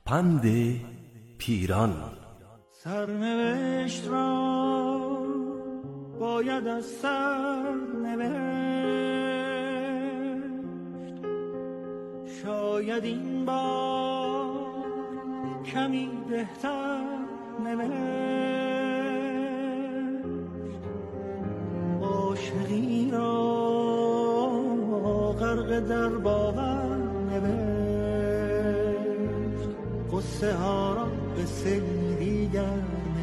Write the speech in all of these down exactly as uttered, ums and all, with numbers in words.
پند پیران. سرنوشت را باید از سر نوشت، شاید این بار کمی بهتر نوشت. عاشقی را غرق در باور نوشت، قصه ها را قصه دیگر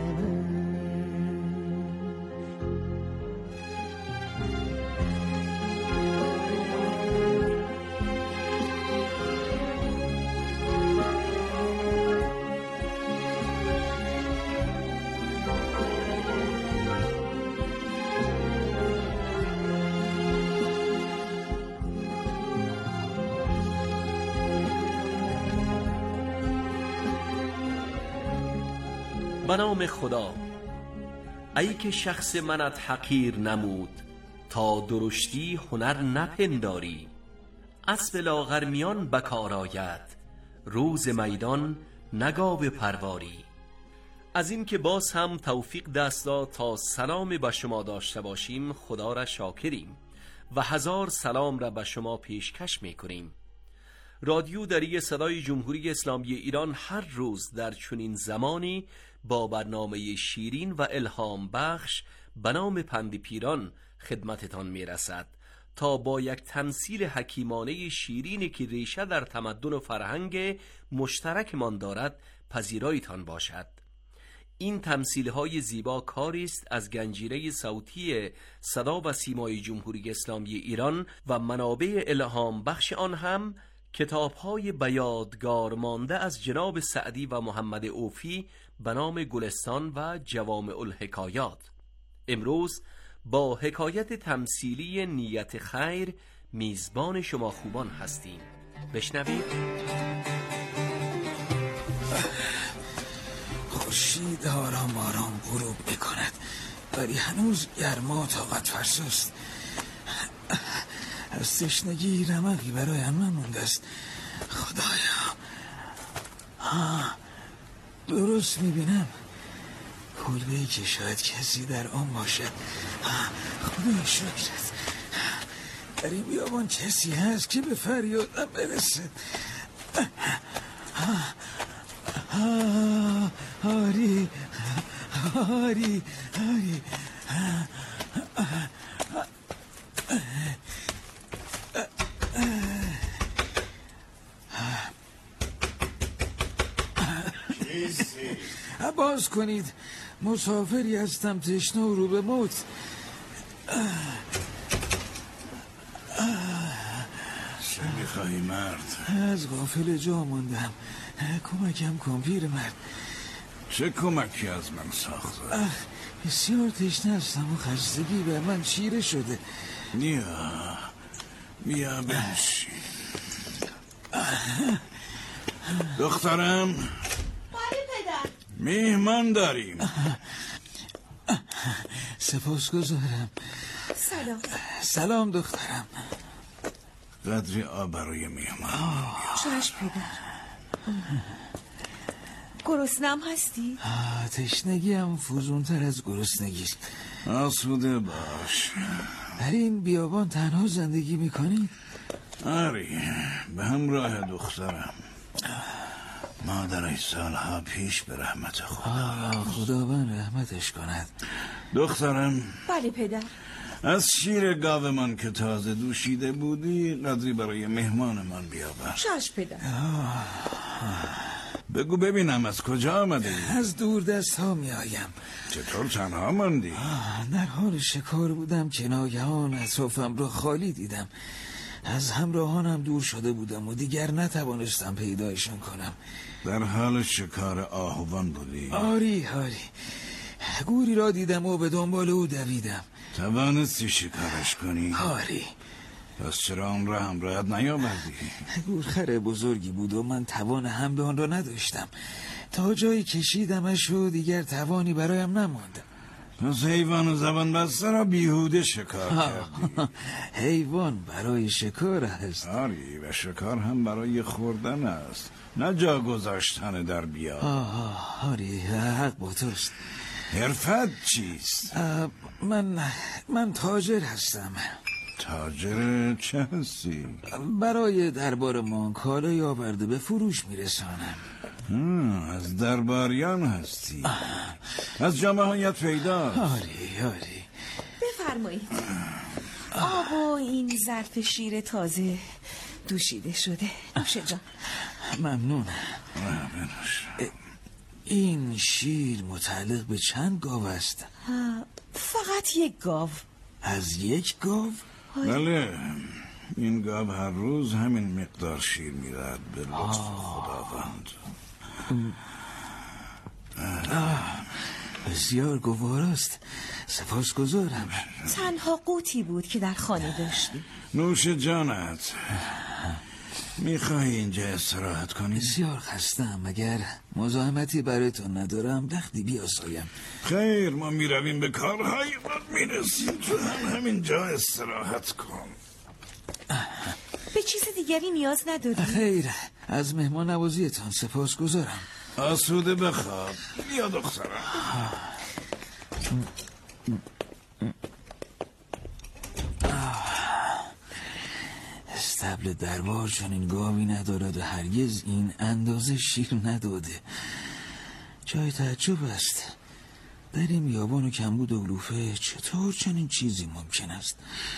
به نام خدا. ای که شخص منت حقیر نمود، تا درشتی هنر نپنداری. اسب لاغر میان بکار آید، روز میدان نگاو پرواری. از این که باز هم توفیق دست داد تا سلام به شما داشته باشیم، خدا را شاکریم و هزار سلام را به شما پیشکش میکنیم. رادیو دری صدای جمهوری اسلامی ایران هر روز در چنین زمانی با برنامه شیرین و الهام بخش به نام پند پیران خدمتتان میرسد تا با یک تمثیل حکیمانه شیرینی که ریشه در تمدن و فرهنگ مشترک من دارد پذیرایتان باشد. این تمثیل‌های زیبا کاری است از گنجینه صوتی صدا و سیمای جمهوری اسلامی ایران و منابع الهام بخش آن هم کتاب‌های به یادگار مانده از جناب سعدی و محمد اوفی به نام گلستان و جوامع الحکایات. امروز با حکایت تمثیلی نیت خیر میزبان شما خوبان هستیم. بشنوید. خورشید آرام آرام غروب میکند، ولی هنوز گرما طاقت فرساست. از تشنگی رمقی برایم نمونده است. خدایا، آه درست میبینم، کلبه‌ای که شاید کسی در آن باشد. خدای شکرت، در این بیابان کسی هست که به فریادم برسد. آری آری آری باز کنید، مسافری هستم، تشنه و رو به موت. چه میخواهی مرد؟ از غافل جا موندم، کمکم کن پیر مرد. چه کمکی از من ساخته؟ بسیار تشنه هستم و خستگی به من چیره شده. بیا بیا بنشین. دخترم، میهمان داریم. سپاسگزارم. سلام. سلام دخترم. قدری آب برای میهمان. چشم پدر. گرسنم هستی؟ تشنگی هم فزونتر از گرسنگیست. آسوده باش. در این بیابان تنها زندگی میکنید؟ آری، به همراه دخترم. مادرش سالها پیش به رحمت خدا. خداوند رحمتش کند. دخترم. بله پدر. از شیر گاو من که تازه دوشیده بودی قدری برای مهمان من بیاور. چشم پدر. بگو ببینم از کجا آمده؟ از دور دست ها می آیم. چطور تنها ماندی؟ در حال شکار بودم که ناگهان اطرافم را خالی دیدم. از همراهانم دور شده بودم و دیگر نتوانستم پیدایشان کنم. در حال شکار آهوان بودی؟ آری آری، گوری را دیدم و به دنبال او دویدم. توانستی شکارش کنی؟ آری. پس چرا آن را همراهت نیاوردی؟ گورخر بزرگی بود و من توان حمل آن را نداشتم. تا جایی کشیدمش و دیگر توانی برایم نماند. از حیوان زبان بسته را بیهوده شکار کردی. حیوان برای شکار است. آری، و شکار هم برای خوردن است، نه جا گذاشتن در بیا. آه آری، حق با توست. حرفت چیست؟ من من تاجر هستم. تاجر چه هستی؟ برای دربارمان کالای آورده به فروش میرسانم. از درباریان هستی؟ از جمعیت پیدا. آری آری. بفرمایید. آب و این ظرف شیر تازه دوشیده شده. نوش جان. ممنون. بنوش. این شیر متعلق به چند گاو است؟ فقط یک گاو. از یک گاو؟ بله، این گاو هر روز همین مقدار شیر میدهد به لطف خداوند. بسیار گوارست، سپاسگزارم. تنها قوتی بود که در خانه داشتی. نوش جانت. میخوای اینجا استراحت کنی؟ بسیار خستم، مگر مزاحمتی برایتون ندارم؟ لختی بیاسایم. خیر، ما میرویم به کارهای خود میرسیم. تو هم همینجا استراحت کن. به چیز دیگری نیاز نداری؟ خیر، از مهمان نوازیتان سپاسگزارم. آسوده بخواب. بیا دخترم. استبل دربار چون این گاوی ندارد و هرگز این اندازه شیر نداده. جای تعجب است. در این بیابان و کمبود و علوفه چطور چنین چیزی ممکن است؟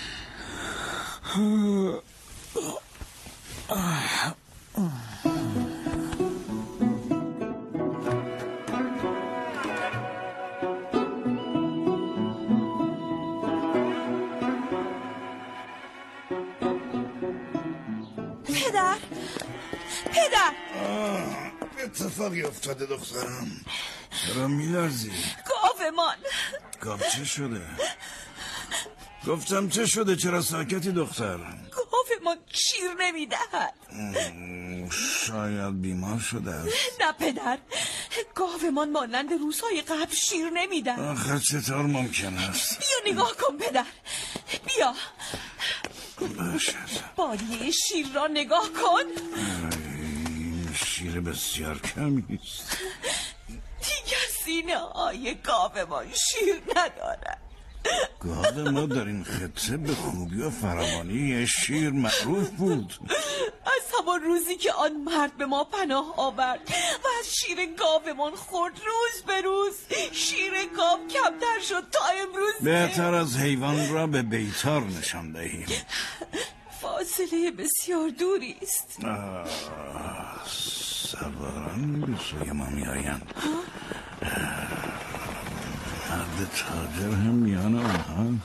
پدر پدر اتفاقی افتاده دخترم. چرا میلرزی؟ گاومان. گاو چه شده؟ گفتم چه شده؟ چرا ساکتی دختر؟ گاومان شیر نمیدهد. شاید بیمار شده است. نه پدر، گاومان مانند روزهای قبل شیر نمیدهد. آخه چطور ممکن است؟ بیا نگاه کن پدر، بیا. باشد. بادیه شیر را نگاه کن. این شیر بسیار کمی است. دیگر سینه های گاومان شیر ندارد. گاو ما در این خطه به خوبی و فراوانی شیر معروف بود. از همان روزی که آن مرد به ما پناه آورد و از شیر گاومان خورد، روز به روز شیر گاو کمتر شد تا امروز. بهتر از حیوان را به بیتار نشان دهیم. فاصله بسیار دوری است. سواران به سوی ما می آیند. مرد تاجر هم میان آنها.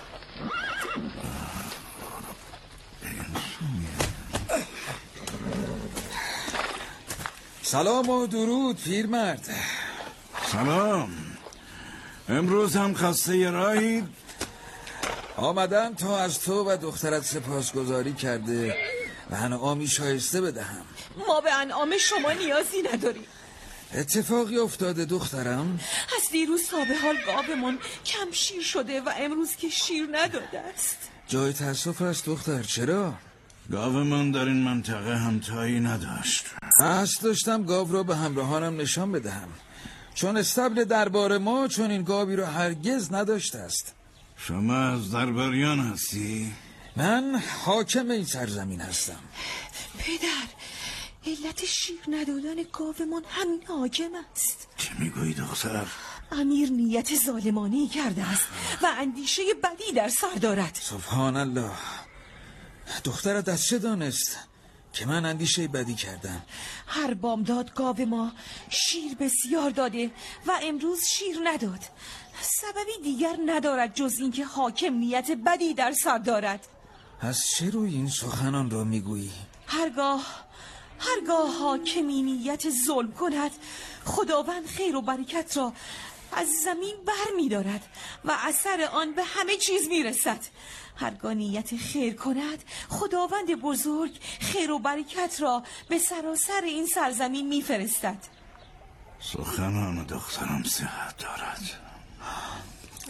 سلام و درود پیرمرد. سلام. امروز هم خسته راهید؟ آمدم تا از تو و دخترت سپاسگزاری کرده و انعامی شایسته بدهم. ما به انعام شما نیازی نداریم. اتفاقی افتاده دخترم؟ از دیروز تا به حال گاومان کم شیر شده و امروز که شیر نداده است. جای تأسف است دختر. چرا؟ گاو من در این منطقه همتایی نداشت. قصد داشتم گاو را به همراهانم نشان بدهم، چون استبل دربار ما چون این گاوی را هرگز نداشته است. شما از درباریان هستی؟ من حاکم این سرزمین هستم. پدر، علت شیر ندادن گاومان همین حاکم است. چه میگویی دختر؟ امیر نیت ظالمانه‌ای کرده است و اندیشه بدی در سر دارد. سبحان الله. دخترت از چه دانست که من اندیشه بدی کردم؟ هر بامداد گاو ما شیر بسیار داده و امروز شیر نداد. سببی دیگر ندارد جز اینکه حاکم نیت بدی در سر دارد. از چه روی این سخنان را میگویی؟ هرگاه هرگاه حاکمی نیت ظلم کند، خداوند خیر و برکت را از زمین بر می دارد و اثر آن به همه چیز می رسد. هرگاه نیت خیر کند، خداوند بزرگ خیر و برکت را به سراسر این سرزمین می فرستد. سخنان دخترم صحت دارد.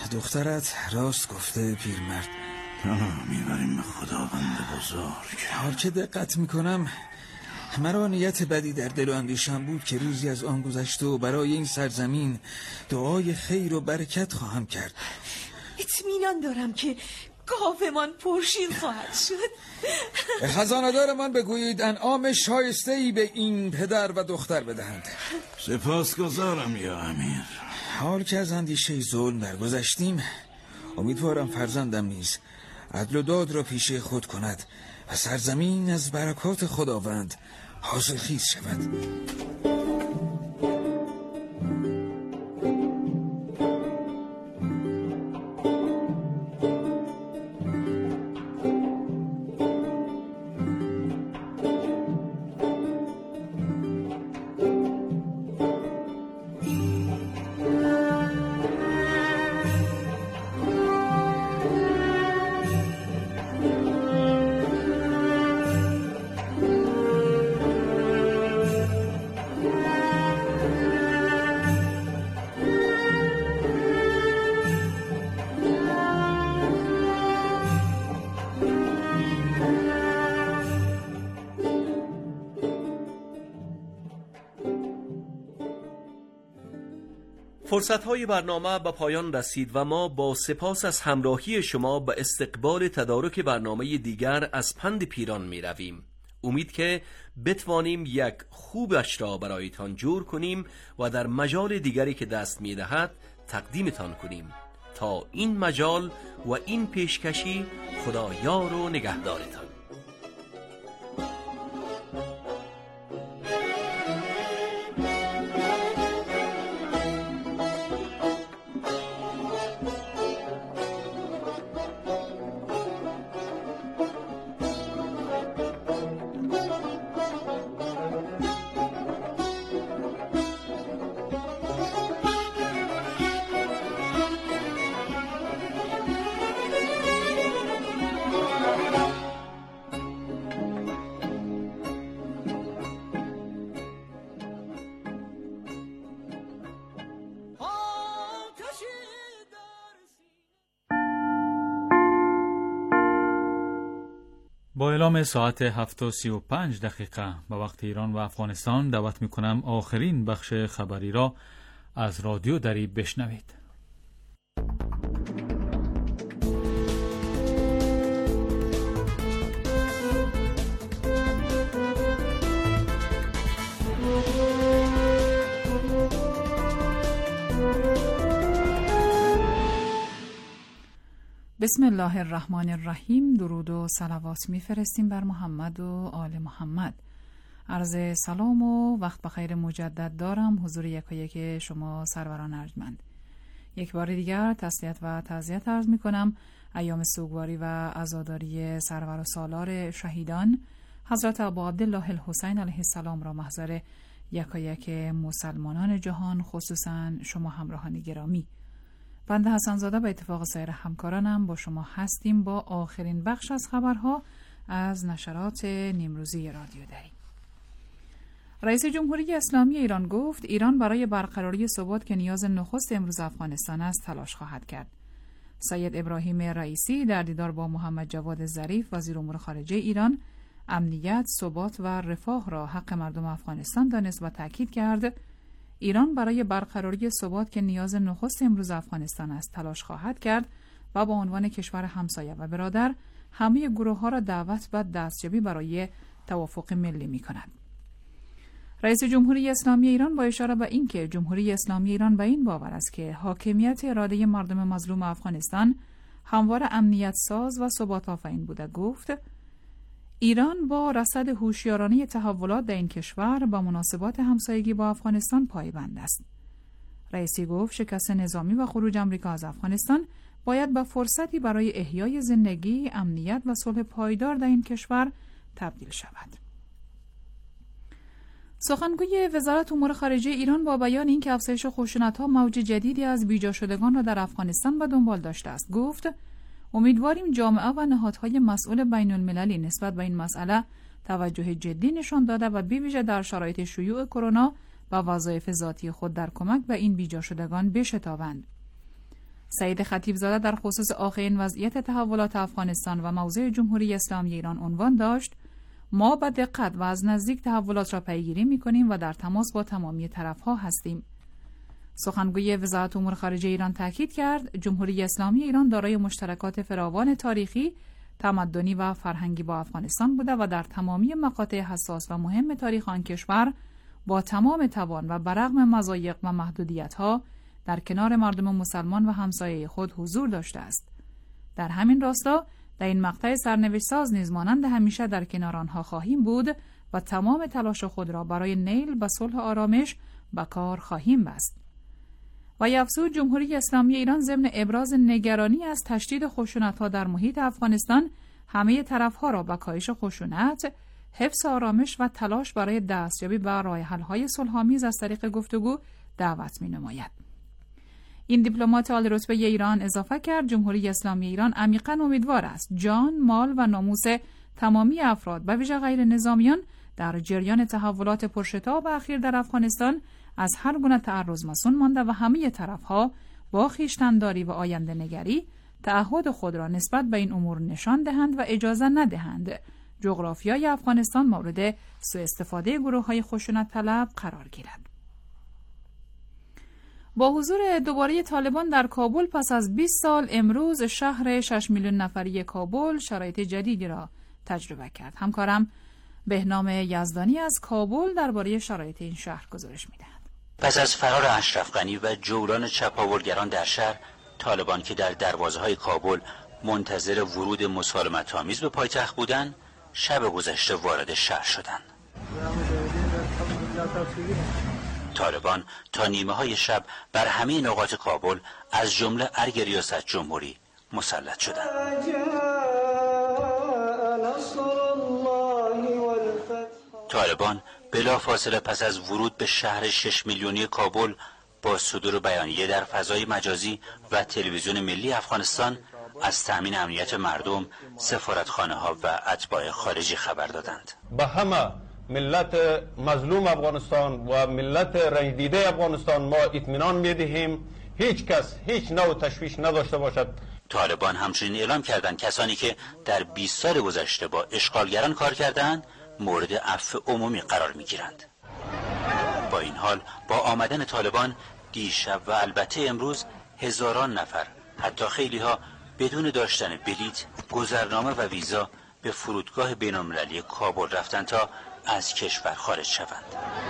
دخترت راست گفته پیرمرد. میبریم به خداوند بزرگ. حال که دقت میکنم مرا نیت بدی در دل و اندیشم بود که روزی از آن گذشته و برای این سرزمین دعای خیر و برکت خواهم کرد. اطمینان دارم که گاومان پرشیر خواهد شد. به خزانه‌دار من بگویید انعام شایسته‌ای به این پدر و دختر بدهند. سپاسگزارم یا امیر. حال که از اندیشه ظلم درگذشتیم، امیدوارم فرزندم نیز عدل و داد را پیشه خود کند و سرزمین از برکات خداوند حاصل خیز شود. فرصت‌های برنامه به پایان رسید و ما با سپاس از همراهی شما به استقبال تدارک برنامه دیگر از پند پیران می رویم. امید که بتوانیم یک خوبش را برایتان جور کنیم و در مجال دیگری که دست می دهد تقدیمتان کنیم. تا این مجال و این پیشکشی، خدا یار و نگهدارتان. با اعلام ساعت هفت و سی و پنج دقیقه به وقت ایران و افغانستان دعوت میکنم آخرین بخش خبری را از رادیو دریب بشنوید. بسم الله الرحمن الرحیم. درود و صلوات میفرستیم بر محمد و آل محمد. عرض سلام و وقت بخیر مجدد دارم حضور یکایک شما سروران ارجمند. یک بار دیگر تسلیت و تعزیت عرض می کنم ایام سوگواری و عزاداری سرور و سالار شهیدان حضرت ابا عبدالله الحسین علیه السلام را محضر یکایک مسلمانان جهان، خصوصا شما همراهان گرامی. بنده حسن زاده به اتفاق سایر همکارانم با شما هستیم با آخرین بخش از خبرها از نشرات نیمروزی رادیو دری. رئیس جمهوری اسلامی ایران گفت ایران برای برقراری ثبات که نیاز نخست امروز افغانستان است تلاش خواهد کرد. سید ابراهیم رئیسی در دیدار با محمد جواد ظریف وزیر امور خارجه ایران امنیت، ثبات و رفاه را حق مردم افغانستان دانست و تاکید کرد ایران برای برقراری ثبات که نیاز نخست امروز افغانستان است تلاش خواهد کرد و با عنوان کشور همسایه و برادر همه گروه‌ها را دعوت و دستیابی برای توافق ملی می‌کند. رئیس جمهوری اسلامی ایران با اشاره به اینکه جمهوری اسلامی ایران به این باور است که حاکمیت اراده مردم مظلوم افغانستان همواره امنیت ساز و ثبات آفرین بوده گفت ایران با رصد هوشیارانه تحولات در این کشور با مناسبات همسایگی با افغانستان پایبند است. رئیسی گفت شکست نظامی و خروج آمریکا از افغانستان باید به فرصتی برای احیای زندگی، امنیت و صلح پایدار در این کشور تبدیل شود. سخنگوی وزارت امور خارجه ایران با بیان اینکه افزایش خشونت‌ها موج جدیدی از بیجا شدگان را در افغانستان به دنبال داشته است گفت امیدواریم جامعه و نهادهای مسئول بین المللی نسبت به این مسئله توجه جدی نشان داده و بویژه در شرایط شیوع کرونا و وظایف ذاتی خود در کمک به این بیجا شدگان بشتابند. سعید خطیبزاده در خصوص آخرین وضعیت تحولات افغانستان و موضع جمهوری اسلامی ایران عنوان داشت: ما با دقت و از نزدیک تحولات را پیگیری می‌کنیم و در تماس با تمامی طرف‌ها هستیم. سخنگوی وزارت امور خارجه ایران تاکید کرد جمهوری اسلامی ایران دارای مشترکات فراوان تاریخی، تمدنی و فرهنگی با افغانستان بوده و در تمامی مقاطع حساس و مهم تاریخ آن کشور با تمام توان و برغم مضایق و محدودیت‌ها در کنار مردم مسلمان و همسایه خود حضور داشته است. در همین راستا در این مقطع سرنوشت ساز نیز مانند همیشه در کنار آنها خواهیم بود و تمام تلاش خود را برای نیل به صلح آرامش به کار خواهیم بست. و افزود جمهوری اسلامی ایران ضمن ابراز نگرانی از تشدید خشونت‌ها در محیط افغانستان همه طرف‌ها را به کاهش خشونت، حفظ آرامش و تلاش برای دستیابی به راه حل‌های صلح‌آمیز از طریق گفتگو دعوت می‌نماید. این دیپلمات عالی‌رتبه ایران اضافه کرد جمهوری اسلامی ایران عمیقاً امیدوار است جان، مال و ناموس تمامی افراد به ویژه غیر نظامیان در جریان تحولات پرشتاب اخیر در افغانستان از هر گونه تعرض مصون مانده و همه طرف‌ها با خویشتن‌داری و آینده نگری تعهد خود را نسبت به این امور نشان دهند و اجازه ندهند جغرافیای افغانستان مورد سوء استفاده گروه‌های خشونت طلب قرار گیرد. با حضور دوباره طالبان در کابل پس از بیست سال امروز شهر شش میلیون نفری کابل شرایط جدیدی را تجربه کرد. همکارم بهنام یزدانی از کابل درباره شرایط این شهر گزارش می‌دهد. پس از فرار اشرف غنی و جولان چپاولگران در شهر، طالبان که در دروازه‌های کابل منتظر ورود مسالمت‌آمیز به پایتخت بودند، شب گذشته وارد شهر شدند. طالبان تا نیمه های شب بر همه نقاط کابل از جمله ارگ ریاست جمهوری مسلط شدند. طالبان بلافاصله پس از ورود به شهر شش میلیونی کابل با صدور بیانیه در فضای مجازی و تلویزیون ملی افغانستان از تأمین امنیت مردم، سفارتخانه ها و اتباع خارجی خبر دادند. به همه ملت مظلوم افغانستان و ملت رنج دیده افغانستان ما اطمینان می‌دهیم هیچ کس هیچ نوع تشویش نداشته باشد. طالبان همچنین اعلام کردند کسانی که در بیست سال گذشته با اشغالگران کار کردند مورد عفو عمومی قرار می‌گیرند. با این حال با آمدن طالبان دیشب و البته امروز هزاران نفر، حتی خیلی‌ها بدون داشتن بلیط، گذرنامه و ویزا به فرودگاه بین‌المللی کابل رفتند تا از کشور خارج شوند.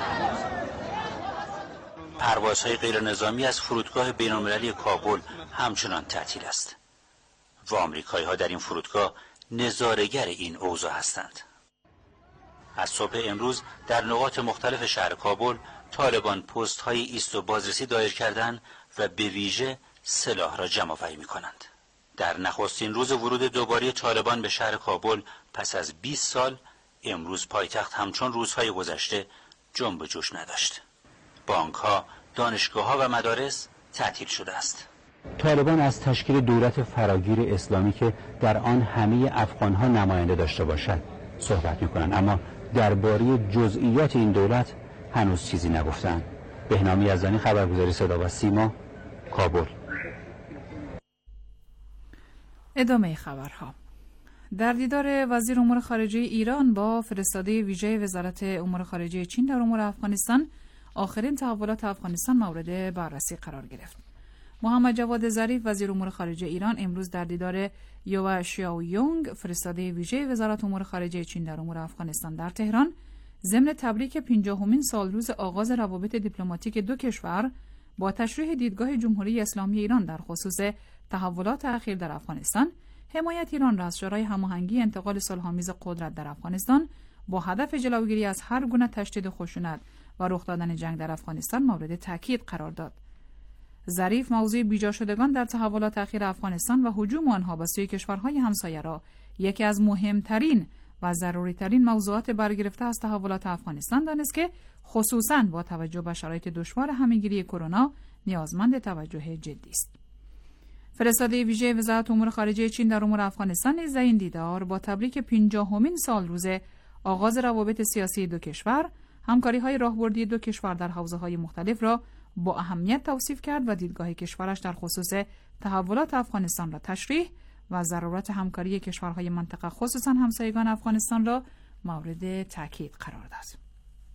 پروازهای غیر نظامی از فرودگاه بین‌المللی کابل همچنان تعطیل است و آمریکایی‌ها در این فرودگاه نظاره‌گر این اوضاع هستند. از صبح امروز در نقاط مختلف شهر کابل طالبان پست‌های ایست و بازرسی دایر کردند و به ویژه سلاح را جمع‌آوری می‌کنند. در نخستین روز ورود دوباره طالبان به شهر کابل پس از بیست سال، امروز پایتخت همچون روزهای گذشته جنب و جوش نداشت. بانک‌ها، دانشگاه‌ها و مدارس تعطیل شده است. طالبان از تشکیل دولت فراگیر اسلامی که در آن همه افغان‌ها نماینده داشته باشد صحبت می‌کنند، اما درباره جزئیات این دولت هنوز چیزی نگفتند. بهنام یزدانی، خبرگزاری صدا و سیما، کابل. ادامه خبرها. در دیدار وزیر امور خارجه ایران با فرستاده ویژه وزارت امور خارجه چین در امور افغانستان، آخرین تحولات افغانستان مورد بررسی قرار گرفت. محمد جواد ظریف وزیر امور خارجه ایران امروز در دیدار یو شیاو یونگ فرستاده ویژه وزارت امور خارجه چین در امور افغانستان در تهران ضمن تبریک پنجاهمین سالروز آغاز روابط دیپلماتیک دو کشور با تشریح دیدگاه جمهوری اسلامی ایران در خصوص تحولات اخیر در افغانستان، حمایت ایران را از شورای هماهنگی انتقال صلح‌آمیز قدرت در افغانستان با هدف جلوگیری از هر گونه تشدید خشونت و رخ دادن جنگ در افغانستان مورد تاکید قرار داد. ظریف موضوع بیجا شدگان در تحولات اخیر افغانستان و هجوم آنها به سوی کشورهای همسایه را یکی از مهمترین و ضروریترین موضوعات برگرفته از تحولات افغانستان دانست که خصوصاً با توجه به شرایط دشوار همه‌گیری کرونا نیازمند توجه جدی است. فرستاده ویژه وزارت امور خارجه چین در امور افغانستان نیز این دیدار با تبریک پنجاهمین سالروز آغاز روابط سیاسی دو کشور، همکاری‌های راهبردی دو کشور در حوزه‌های مختلف را با اهمیت توصیف کرد و دیدگاه کشورش در خصوص تحولات افغانستان را تشریح و ضرورت همکاری کشورهای منطقه خصوصا همسایگان افغانستان را مورد تاکید قرار داد.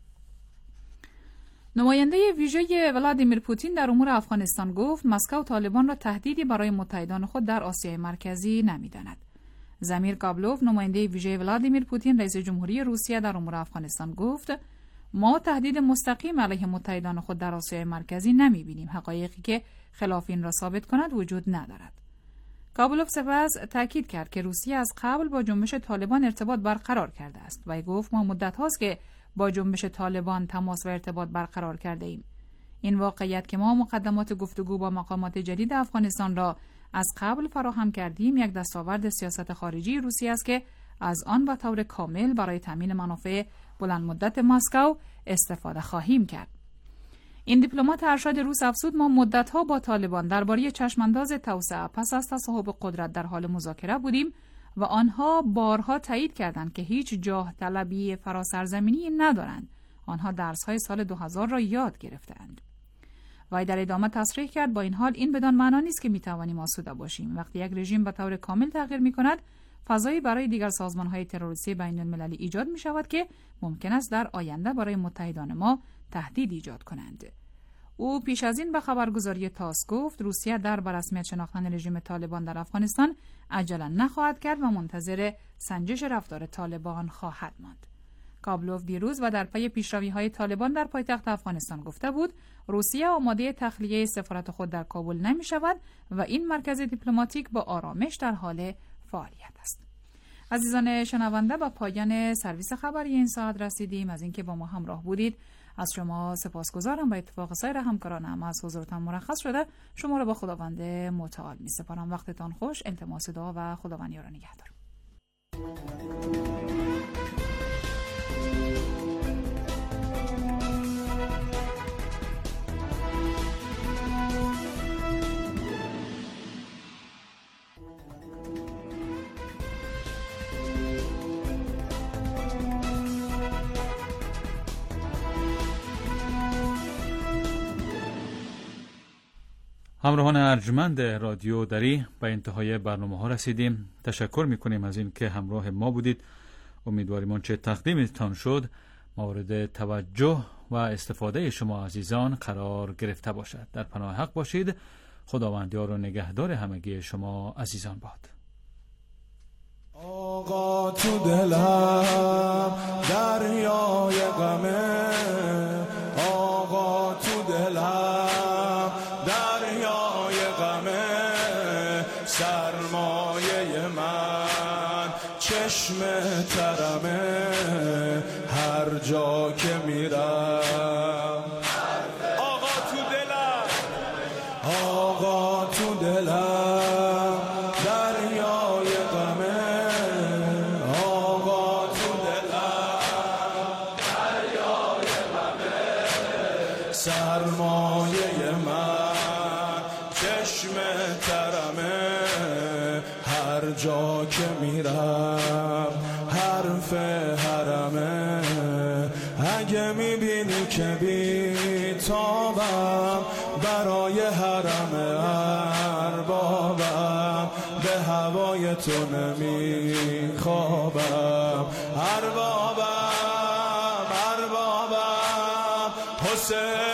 نماینده ویژه ولادیمیر پوتین در امور افغانستان گفت مسکو طالبان را تهدیدی برای متحدان خود در آسیای مرکزی نمی‌داند. زمیر کابلوف نماینده ویژه ولادیمیر پوتین رئیس جمهوری روسیه در امور افغانستان گفت ما تهدید مستقیم علیه متحدان خود در آسیای مرکزی نمی‌بینیم. حقایقی که خلاف این را ثابت کند وجود ندارد. کابلوف سپس تاکید کرد که روسیه از قبل با جنبش طالبان ارتباط برقرار کرده است و گفت ما مدت هاست که با جنبش طالبان تماس و ارتباط برقرار کرده ایم. این واقعیت که ما مقدمات گفتگو با مقامات جدید افغانستان را از قبل فراهم کردیم یک دستاورد سیاست خارجی روسیه است که از آن به طور کامل برای تامین منافع بلند مدت مسکو استفاده خواهیم کرد. این دیپلمات ارشد روس افزود ما مدت‌ها با طالبان درباره چشمانداز توسعه پس از تصاحب قدرت در حال مذاکره بودیم و آنها بارها تایید کردند که هیچ جاه طلبی فراسرزمینی ندارند. آنها درس‌های سال دو هزار را یاد گرفتند. وی در ادامه تصریح کرد با این حال این بدان معنا نیست که می‌توانیم آسوده باشیم. وقتی یک رژیم به طور کامل تغییر می‌کند، فضایی برای دیگر سازمان‌های تروریستی بین‌المللی ایجاد می‌شود که ممکن است در آینده برای متحدان ما تهدید ایجاد کنند. او پیش از این به خبرگزاری تاس گفت روسیه در برسمیت شناختن رژیم طالبان در افغانستان عجله نخواهد کرد و منتظر سنجش رفتار طالبان خواهد ماند. کابلوف دیروز و در پی پیشروی‌های طالبان در پایتخت افغانستان گفته بود روسیه آماده تخلیه سفارت خود در کابل نمی‌شود و این مرکز دیپلماتیک با آرامش در حال فعالیت است. عزیزان شنونده، با پایان سرویس خبری این ساعت رسیدیم. از اینکه با ما همراه بودید از شما سپاسگزارم. با اتفاق سایر همکارانم از حضورتان مرخص شده شما را با خداوند متعال می سپارم. وقتتان خوش. التماس دعا و خداوند یار و نگهدار. همراهان ارجمند رادیو دری به انتهای برنامه ها رسیدیم. تشکر میکنیم از این که همراه ما بودید. امیدواریم آنچه تقدیمتان شد مورد توجه و استفاده شما عزیزان قرار گرفته باشد. در پناه حق باشید. خداوند یار و نگهدار همگی شما عزیزان باد. آقا تو دلم دریای غمه، آقا تو دلم دریای غمه، سرمایه من چشم ترمه، هر جا که میرم آقا تو دلم، آقا تو دلم دریای غمه، آقا تو دلم دریای غمه، سرمایه من چشم ترمه، هر جا که میرم حرف حرمه، اگه میبینی که بی تابم برای حرم اربابم، به هوای تو نمیخوابم، اربابم اربابم حسین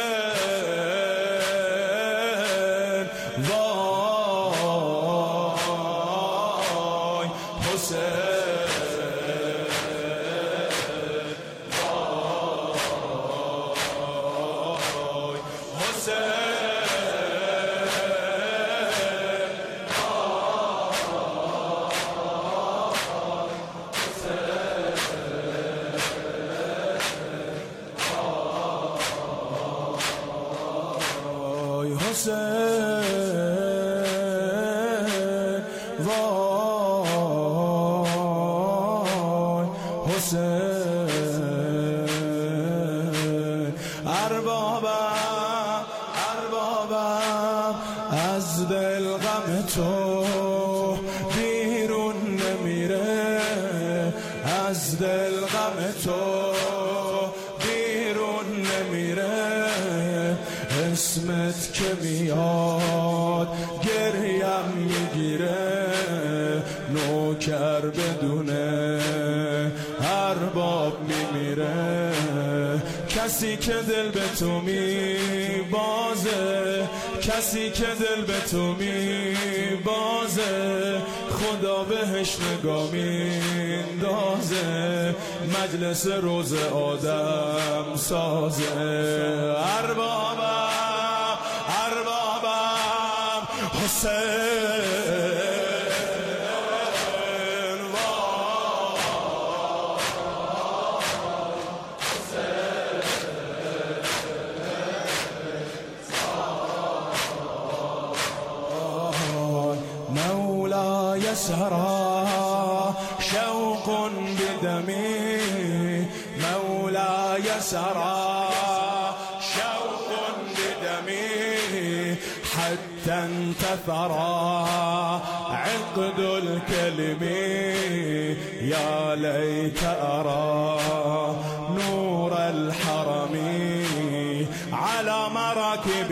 وای حسین اربابم اربابم از دل غم تو بیرون نمیره، از دل غم تو بیرون نمیره، اسم که میاد گریم میگیره، نوکر بدونه ارباب میمیره. کسی که دل به تو میبازه، کسی که دل به تو میبازه، خدا بهش نگاه میندازه، مجلس روز آدم سازه. اربابم اربابم حسین، سرى شوق بدمي، مولاي سرى شوق بدمي، حتى انتثرى عقد الكلم. يا ليت أرى نور الحرم على مراكب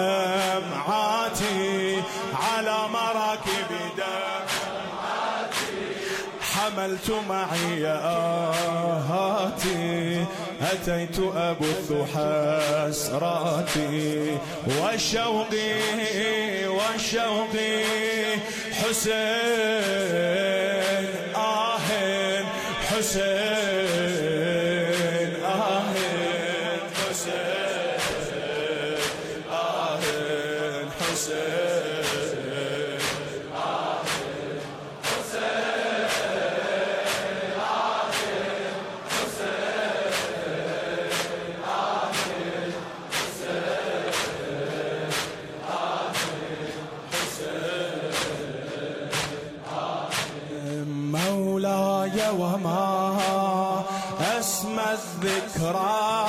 دمعاتي، على مراكب دمعاتي، حملت معي آهاتي، أتيت أبث حسراتي وشوقي وشوقي. حسين آه حسين آه حسين آه حسين آه مولاي وما اسمى الذكرى،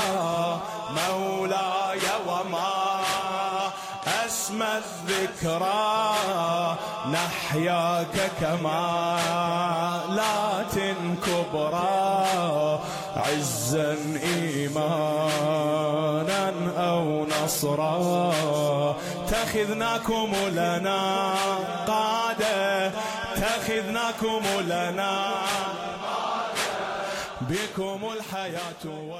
مولاي وما اسمى الذكرى، نحياك كمالات كبرى، عزا ايمانا او نصرا. اتخذناكم لنا قادة، اتخذناكم لنا بكم الحياة و...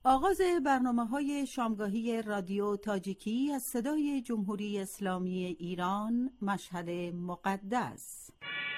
آغاز برنامه‌های شامگاهی رادیو تاجیکی از صدای جمهوری اسلامی ایران، مشهد مقدس.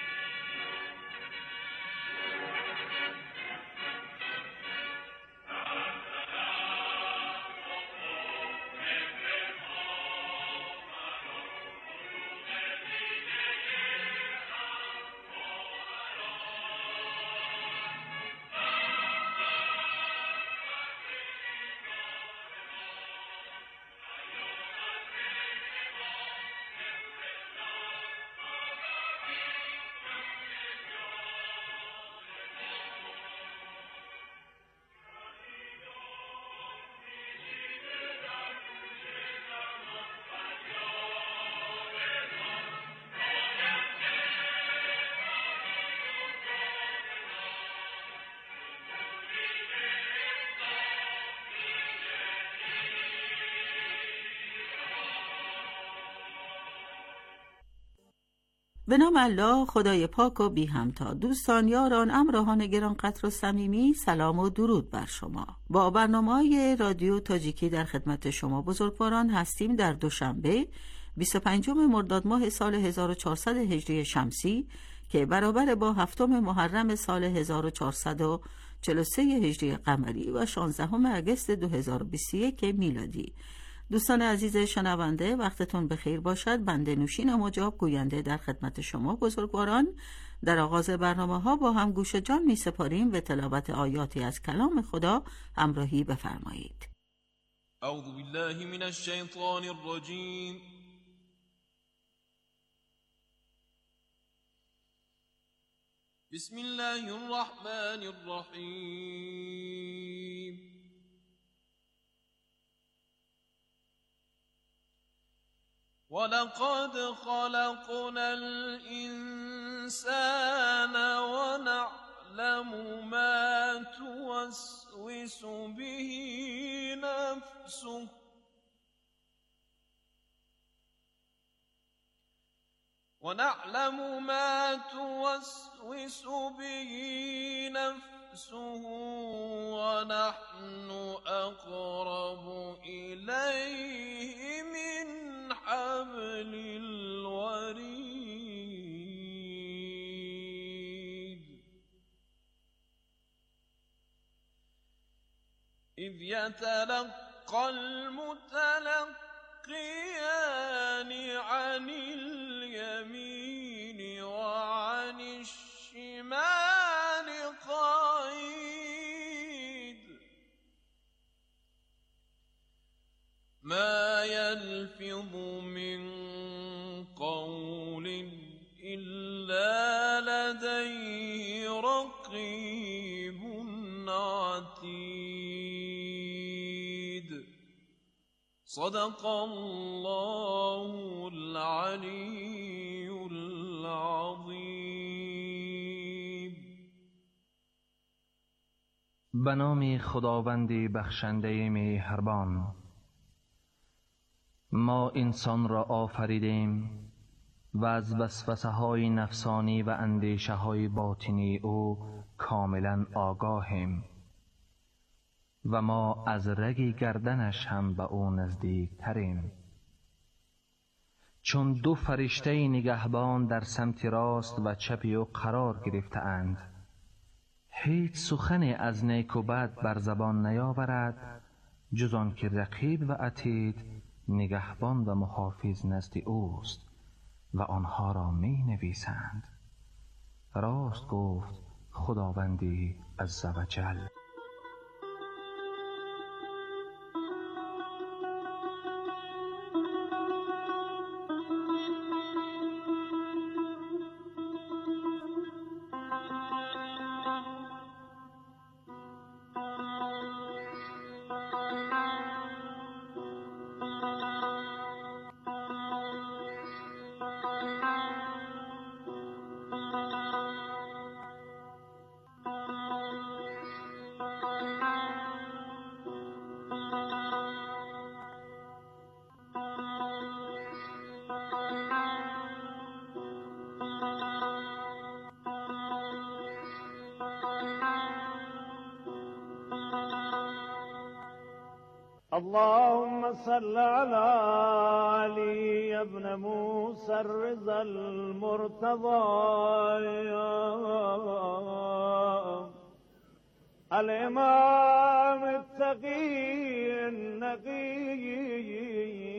به نام الله، خدای پاک و بی همتا. دوستان، یاران، همراهان گران قدر و صمیمی، سلام و درود بر شما. با برنامه‌های رادیو تاجیکی در خدمت شما بزرگواران هستیم. در دوشنبه بیست و پنجم مرداد ماه سال هزار و چهارصد هجری شمسی که برابر با هفتم محرم سال هزار و چهارصد و چهل و سه هجری قمری و شانزدهم اگست دو هزار و بیست و یک میلادی. دوستان عزیز شنونده، وقتتون بخیر باشد. بنده نوشین مجاب گوینده در خدمت شما بزرگواران در آغاز برنامه ها با هم گوش جان می سپاریم به تلاوت آیاتی از کلام خدا. همراهی بفرمایید. اعوذ بالله من الشیطان الرجیم. بسم الله الرحمن الرحیم. ولقد خلقنا الإنسان ونعلم ما توسوس به نفسه ونعلم ما توسوس به نفسه ونحن أقرب إليه من حبل الوريد إذ يتلقى المتلقيان عن اليمين وعن الشمال قعيد ما يلفظ من قول إلا لديه رقيب عتيد. صدق الله العلي العظيم. به نام خداوند بخشنده مهربان. ما انسان را آفریدیم و از وسوسه های نفسانی و اندیشه های باطنی او کاملا آگاهیم و ما از رگ گردنش هم به او نزدیک تریم. چون دو فرشته نگهبان در سمت راست و چپ او قرار گرفته اند، هیچ سخن از نیک و بد بر زبان نیاورد جز آن که رقیب و عتید نگهبان و محافظ نزد اوست و آنها را می نویسند. راست گفت خداوندی عزوجل. اللهم صل على علي ابن موسى الرضا المرتضى الإمام التقي النقي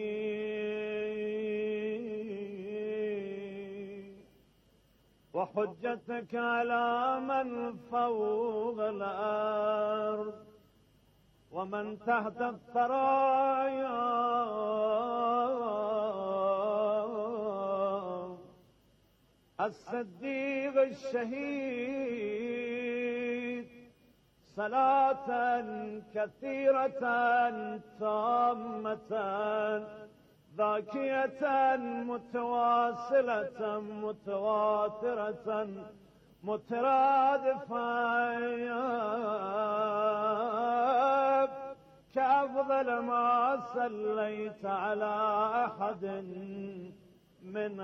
وحجتك على من فوق الأرض ومن تحت الثرايا الصديق الشهيد صلاة كثيرة تامة ذاكية متواصلة متواترة مترادفة كأفضل ما صليت على أحد من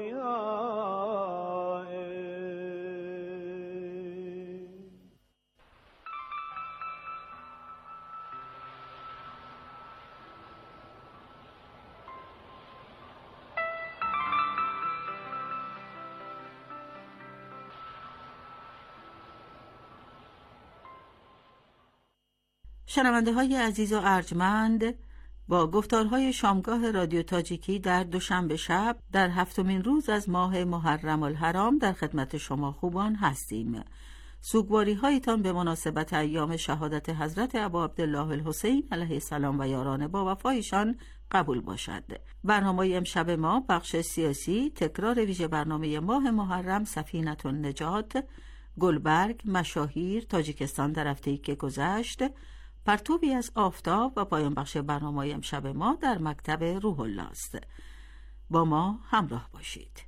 أوليائك. شنونده های عزیز و ارجمند، با گفتارهای شامگاه رادیو تاجیکی در دوشنبه شب در هفتمین روز از ماه محرم الحرام در خدمت شما خوبان هستیم. سوگواری هایتان به مناسبت ایام شهادت حضرت ابا عبدالله الحسین علیه السلام و یاران با وفایشان قبول باشد. برنامه امشب ما بخش سیاسی، تکرار ویژه برنامه ماه محرم، سفینة النجات، گلبرگ، مشاهیر، تاجیکستان در هفته‌ای که گذشت، پرتوبی از آفتاب و پایان بخش برنامه امشب ما در مکتب روح الله است. با ما همراه باشید.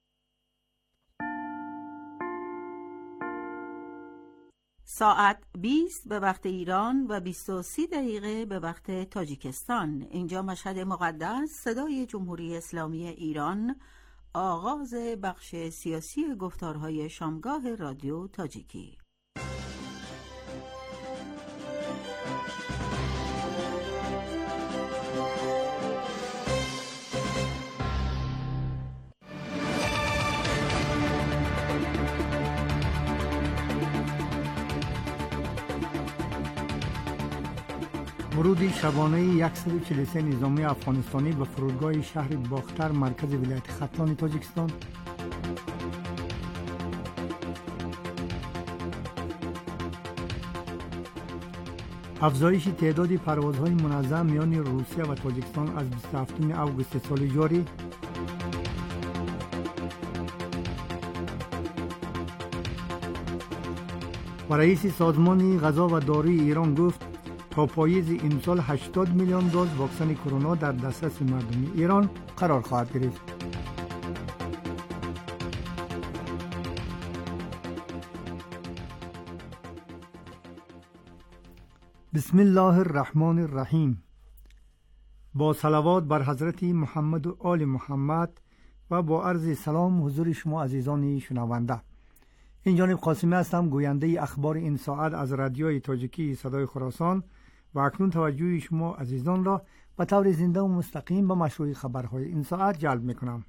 ساعت بیست به وقت ایران و بیست و سی دقیقه به وقت تاجیکستان. اینجا مشهد مقدس، صدای جمهوری اسلامی ایران. آغاز بخش سیاسی گفتارهای شامگاه رادیو تاجیکی. ورود شبانه صد و چهل و سه نظامی افغانستانی به فرودگاه شهر باختر مرکز ولایت ختلان تاجیکستان. افزایش تعداد پروازهای منظم میان روسیه و تاجیکستان از بیست و هفتم آگوست سال جاری. و رئیس سازمان غذا و داروی ایران گفت تا پاییز این سال هشتاد میلیون دوز واکسن کرونا در دسترس مردم ایران قرار خواهد گرفت. بسم الله الرحمن الرحیم. با صلوات بر حضرت محمد و آل محمد و با عرض سلام حضور شما عزیزان شنونده. این جانب قاسمی هستم، گوینده اخبار این ساعت از رادیوی تاجیکی صدای خراسان، و اکنون توجه شما عزیزان را به طور زنده و مستقیم به مشروع خبرهای این ساعت جلب میکنم.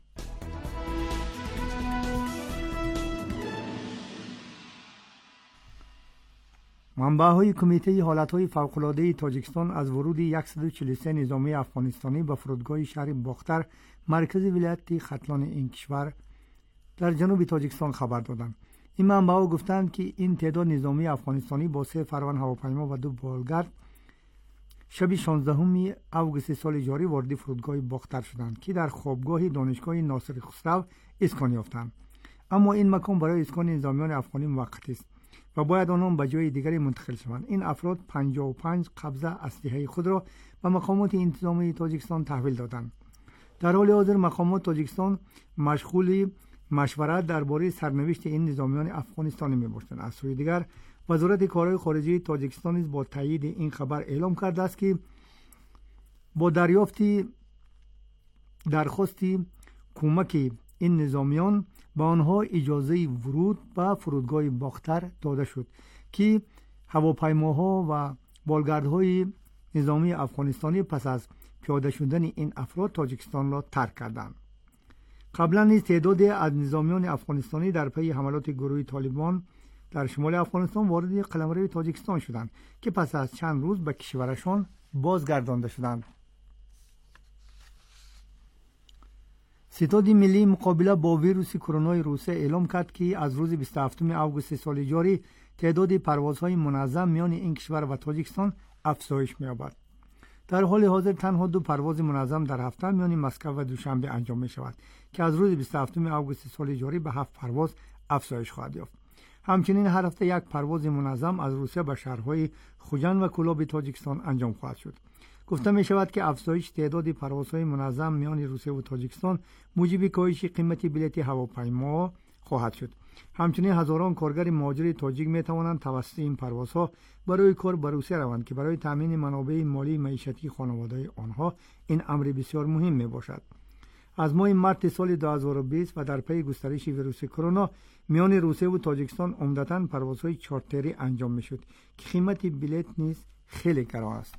منبع‌های کمیته حالتهای فوق‌العاده تاجیکستان از ورود صد و چهل و سه نظامی افغانستانی به فرودگاه شهر باختر مرکز ولایت ختلان این کشور در جنوب تاجیکستان خبر دادند. این منبع‌ها گفتند که این تعداد نظامی افغانستانی با سه فروند هواپیما و دو بالگرد شب شانزدهم آگوست سال جاری وارد فرودگاه باختر شدند که در خوابگاه دانشگاه ناصر خسرو اسکان یافتند. اما این مکان برای اسکان نظامیان افغانی موقت است و باید آنان به جای دیگری منتقل شوند. این افراد پنجاه و پنج قبضه اسلحه خود را به مقامات انتظامی تاجیکستان تحویل دادند. در حال حاضر مقامات تاجیکستان مشغول مشورت درباره سرنوشت این نظامیان افغانستانی می‌باشند. از سوی دیگر وزارت کارهای خارجه تاجیکستان نیز با تایید این خبر اعلام کرده است که با دریافت درخواستی کمک این نظامیان به آنها اجازه ورود به فرودگاه باختر داده شد که هواپیماها و بالگردهای نظامی افغانستانی پس از پیاده شدن این افراد تاجیکستان را ترک کردند. قبلا نیز تعدادی از نظامیان افغانستانی در پی حملات گروه طالبان در شمال افغانستان وارد قلمرو تاجیکستان شدند که پس از چند روز به کشورشان بازگردانده شدند. ستاد ملی مقابله با ویروس کرونا روسیه اعلام کرد که از روز بیست و هفتم آگوست سال جاری تعداد پروازهای منظم میان این کشور و تاجیکستان افزایش می‌یابد. در حال حاضر تنها دو پرواز منظم در هفته میان مسکو و دوشنبه انجام می شود که از روز بیست و هفتم آگوست سال جاری به هفت پرواز افزایش خواهد یافت. همچنین هر هفته یک پرواز منظم از روسیه به شهرهای خوجند و کولاب تاجیکستان انجام خواهد شد. گفته می شود که افزایش تعداد پروازهای منظم میان روسیه و تاجیکستان موجب کاهش قیمت بلیط هواپیما خواهد شد. همچنین هزاران کارگر مهاجر تاجیک می توانند توسط این پروازها برای کار به روسیه روند که برای تامین منابع مالی معیشتی خانواده آنها این امر بسیار مهم می باشد. از ماه مارس سال دو هزار و بیست و در پی گسترش ویروس کرونا میان روسیه و تاجیکستان عمدتاً پروازهای چارتری انجام می شد که قیمت بلیط نیز خیلی گران است.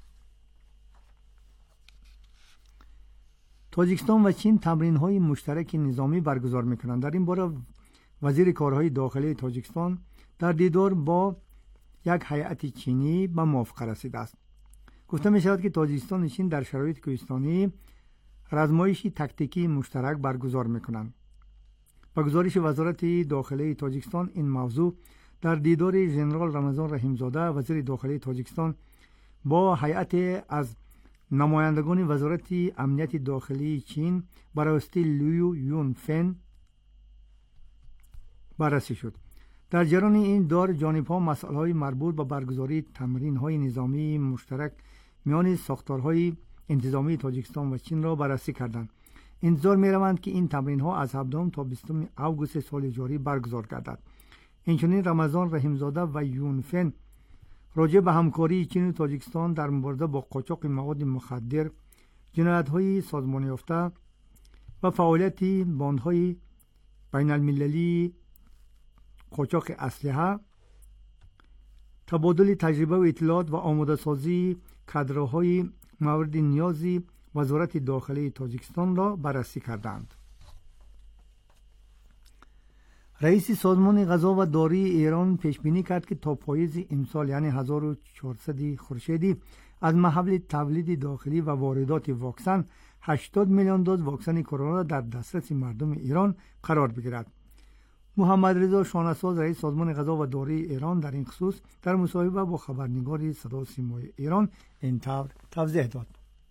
تاجیکستان و چین تمرین‌های مشترک نظامی برگزار می‌کنند. در این باره وزیر کارهای داخلی تاجیکستان در دیدار با یک هیئت چینی به موافقه رسیده است. گفته می‌شود که تاجیکستان و چین در شرایط کوهستانی آزمایشی تاکتیکی مشترک برگزار می‌کنند. با گزارش وزارت داخلی تاجیکستان این موضوع در دیدار ژنرال رمضان رحیمزاده وزیر داخلی تاجیکستان با هیئت از نمایندگان وزارت امنیت داخلی چین برای لیو یون فن بررسی شد. در جریان این دور جانب‌ها مسائل مربوط به برگزاری تمرین‌های نظامی مشترک میان ساختارهای انتظامی تاجیکستان و چین را بررسی کردند. انتظار می‌روند که این تمرین‌ها از هفدهم تا بیستم آگوست سال جاری برگزار گردد. اینچنین رمضان رحیمزاده و یون فن راجع به همکاری چین و تاجیکستان در مبارزه با قاچاق مواد مخدر، جنایت‌های سازمان یافته و فعالیت باندهای بین المللی قاچاق اسلحه، تبادل تجربه و اطلاعات و آماده سازی کادرهای مورد نیازی وزارت داخلی تاجیکستان را بررسی کردند. رئیس سازمان غذا و داروی ایران پیش بینی کرد که تا پاییز امسال یعنی هزار و چهارصد خورشیدی از محل تولید داخلی و واردات واکسن هشتاد میلیون دوز واکسن کرونا در دسترس مردم ایران قرار بگیرد. محمد رضا شانه‌ساز رئیس سازمان غذا و داروی ایران در این خصوص در مصاحبه با خبرنگار صدا و سیمای ایران اینطور توضیح داد.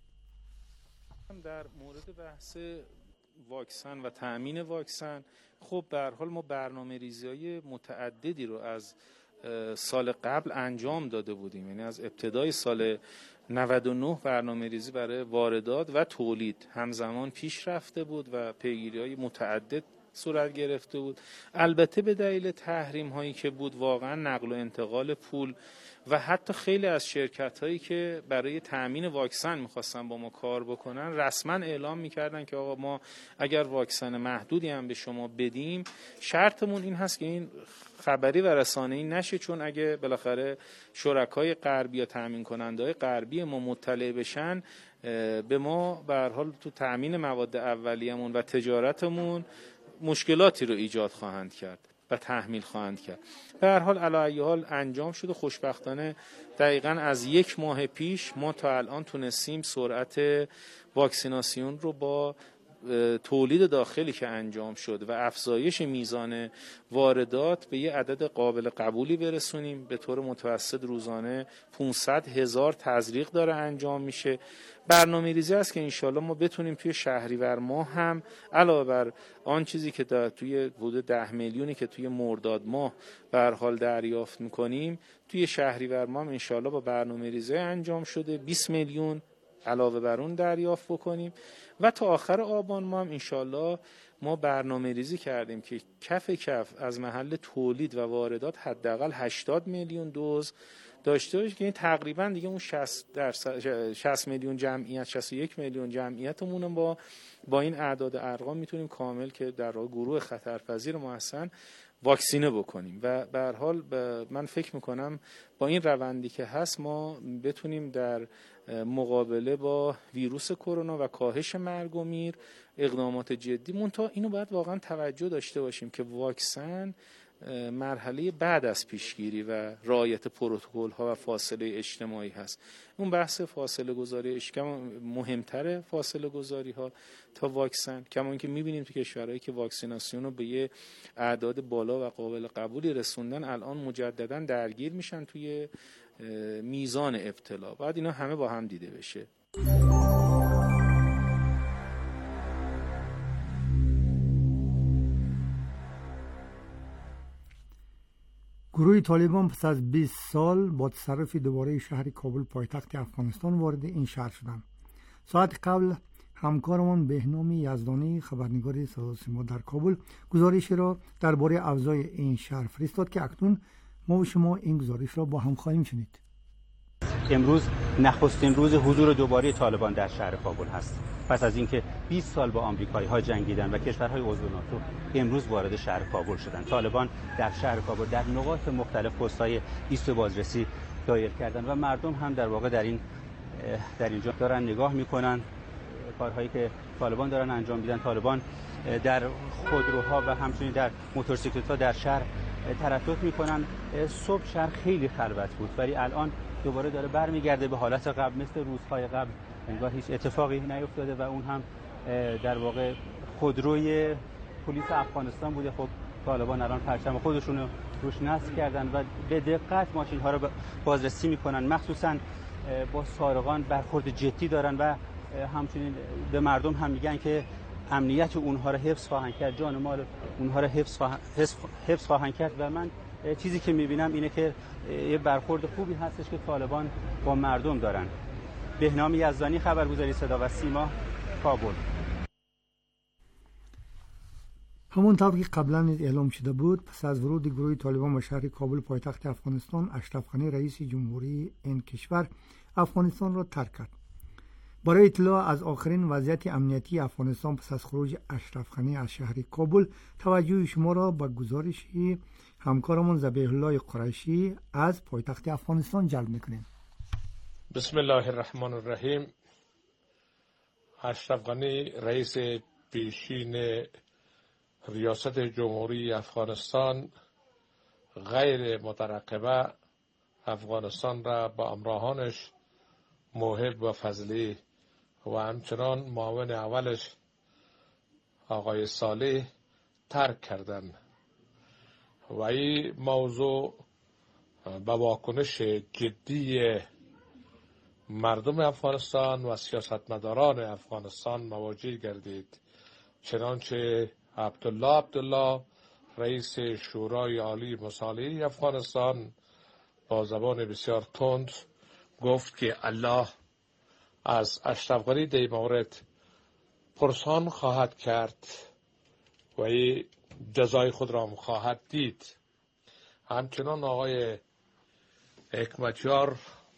در مورد بحث واکسن و تأمین واکسن، خب به هر حال ما برنامه‌ریزی‌های متعددی رو از سال قبل انجام داده بودیم. یعنی از ابتدای سال نود و نه برنامه‌ریزی برای واردات و تولید همزمان پیش رفته بود و پیگیری‌های متعدد صورت گرفته بود. البته به دلیل تحریم هایی که بود واقعا نقل و انتقال پول و حتی خیلی از شرکت هایی که برای تأمین واکسن میخواستن با ما کار بکنن رسما اعلام میکردن که آقا ما اگر واکسن محدودی هم به شما بدیم شرطمون این هست که این خبری و رسانه‌ای نشه، چون اگه بالاخره شرکای غربی یا تأمین کننده های غربی ما مطلع بشن به ما به هر حال تو تأمین مواد اولیه‌مون و تجارتمون مشکلاتی رو ایجاد خواهند کرد و تحمیل خواهند کرد. به هر حال علی ای حال انجام شد و خوشبختانه دقیقاً از یک ماه پیش ما تا الان تونستیم سرعت واکسیناسیون رو با تولید داخلی که انجام شد و افزایش میزان واردات به یه عدد قابل قبولی برسونیم. به طور متوسط روزانه پانصد هزار تزریق داره انجام میشه. برنامه ریزی است که انشالله ما بتونیم توی شهریور ماه هم علاوه بر آن چیزی که توی حدود ده میلیونی که توی مرداد ماه به هر حال دریافت میکنیم، توی شهریور ماه هم انشالله با برنامه ریزی انجام شده بیست میلیون علاوه بر اون دریافت بکنیم و تا آخر آبان ما هم انشالله ما برنامه ریزی کردیم که کف کف از محل تولید و واردات حداقل هشتاد میلیون دوز داشته باشه که این تقریبا دیگه اون شصت درصد شصت میلیون جمعیت شصت و یک میلیون جمعیتمون با با این اعداد ارقام میتونیم کامل که در گروه خطرپذیر ما هستن واکسینه بکنیم و به هر حال من فکر میکنم با این روندی که هست ما بتونیم در مقابله با ویروس کرونا و کاهش مرگ و میر اقدامات جدی. منتها اینو باید واقعا توجه داشته باشیم که واکسن مرحله بعد از پیشگیری و رعایت پروتکل ها و فاصله اجتماعی هست. اون بحث فاصله گذاری اجتماعی مهمتره، فاصله گذاری ها تا واکسن. کما اینکه میبینیم تو کشورهایی که واکسیناسیون رو به یه اعداد بالا و قابل قبولی رسوندن الان مجددا درگیر میشن توی میزان ابتلا. باید اینا همه با هم دیده بشه. گروه طالبان پس از بیست سال با تصرف دوباره شهر کابل پایتخت افغانستان وارد این شهر شدند. ساعت قبل همکارمان بهنام یزدانی خبرنگار صدا و سیما در کابل گزارش را درباره اوضاع این شهر فرستاد که اکنون ما و شما این گزارش را با هم خواهیم شنید. امروز نخستین روز حضور دوباره طالبان در شهر کابل هست. پس از اینکه بیست سال با آمریکایی‌ها جنگیدن و کشورهای عضو ناتو امروز وارد شهر کابل شدند. طالبان در شهر کابل در نقاط مختلف پست‌های ایست و بازرسی دایر کردن و مردم هم در واقع در این در اینجا دارن نگاه میکنن کارهایی که طالبان دارن انجام میدن. طالبان در خودروها و همچنین در موتورسیکلت‌ها در شهر تردد میکنن. صبح شهر خیلی خلوت بود ولی الان دوباره داره برمیگرده به حالت قبل، مثل روزهای قبل انگار هیچ اتفاقی نیفتاده و اون هم در واقع خودروی پلیس افغانستان بوده. خب طالبان الان پرچم خودشون رو روش نصب کردن و به دقت ماشین ها رو بازرسی میکنن، مخصوصا با سارقان برخورد جدی دارن و همچنین به مردم هم میگن که امنیت اونها رو حفظ خواهند کرد، جان و مال اونها رو حفظ خواهند حفظ خواهند کرد و من چیزی که میبینم اینه که یه برخورد خوبی هستش که طالبان با مردم دارن. بهنام یزدانی خبرگزاری صدا و سیما، کابل. همونطور که قبلا اعلام شده بود، پس از ورود گروه طالبان به شهر کابل پایتخت افغانستان، اشرف غنی رئیس جمهوری این کشور افغانستان را ترک کرد. برای اطلاع از آخرین وضعیت امنیتی افغانستان پس از خروج اشرف غنی از شهر کابل، توجه شما را به گزارشی همکارمون ذبیح الله قریشی از پایتخت افغانستان جلب میکنیم. بسم الله الرحمن الرحیم. اشرف غنی رئیس پیشین ریاست جمهوری افغانستان غیر مترقبه افغانستان را با همراهانش موهب و فضلی و همچنان معاون اولش آقای صالح ترک کردند و این موضوع به واکنش جدی مردم افغانستان و سیاستمداران افغانستان مواجه گردید. چنانچه عبدالله عبدالله رئیس شورای عالی مصالحه افغانستان با زبان بسیار تند گفت که الله از اشرف غنی در این مورد پرسان خواهد کرد و این جزای خود را خواهد دید. همچنان آقای حکمتیار